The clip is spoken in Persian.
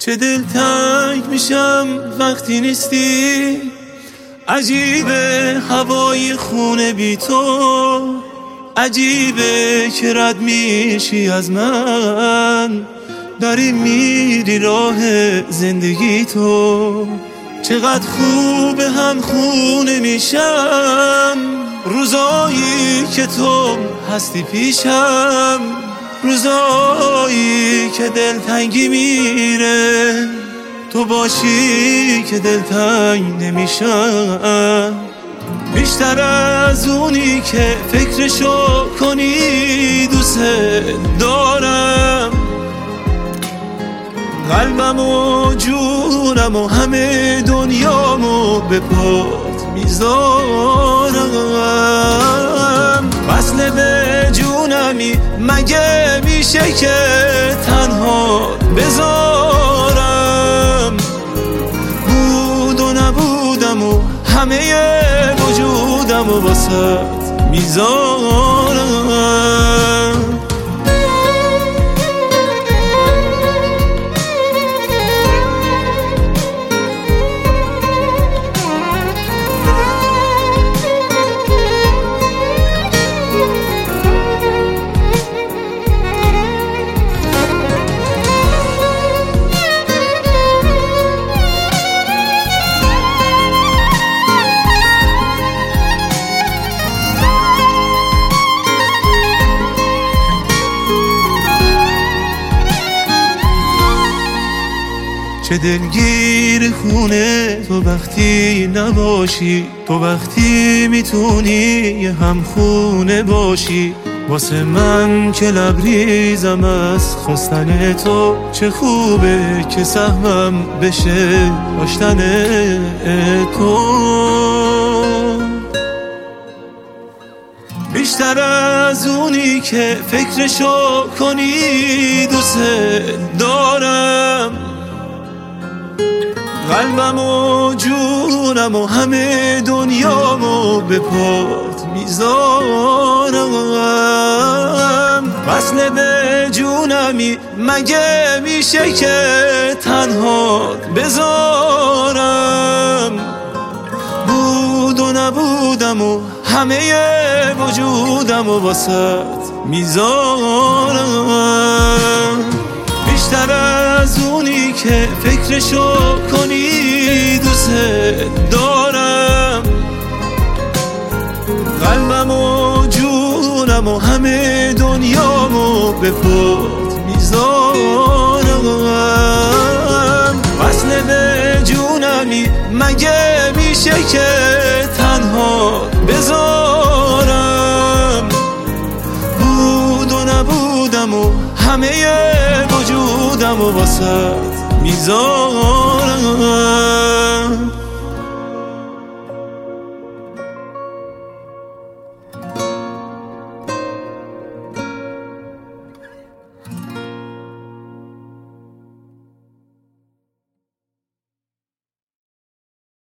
چه دلتنگ میشم وقتی نیستی، عجیبه هوای خونه بی تو، عجیبه که رد میشی از من، داری میری راه زندگی تو. چقدر خوبه هم خونه میشم روزایی که تو هستی پیشم، روزایی که دلتنگی میره تو باشی که دلتنگ نمیشم. بیشتر از اونی که فکرشو کنی دوست دارم، قلبم و جونم و همه دنیامو به پات میذارم. وصل به جونمی مگه میشه که تنها بذارم، بود و نبودم و همه وجودم و واسط میذارم. چه دلگیر خونه تو وقتی نباشی، تو وقتی میتونی هم خونه باشی. واسه من که لبریزم از خواستن تو، چه خوبه که سهمم بشه داشتن تو. بیشتر از اونی که فکرشو کنی دوست دارم، قلبم و جونم و همه دنیامو به پات میذارم. وصل به جونمی مگه میشه که تنها بذارم، بود و نبودم و همه وجودم و واسط میذارم. بیشتر از اونی که فکرشو کنی دوست دارم، قلبم و جونم و همه دنیامو به پات میذارم. وصل به جونمی مگه میشه که تنها بذارم، بود و نبودم و همه وجودم و واسط میذارم.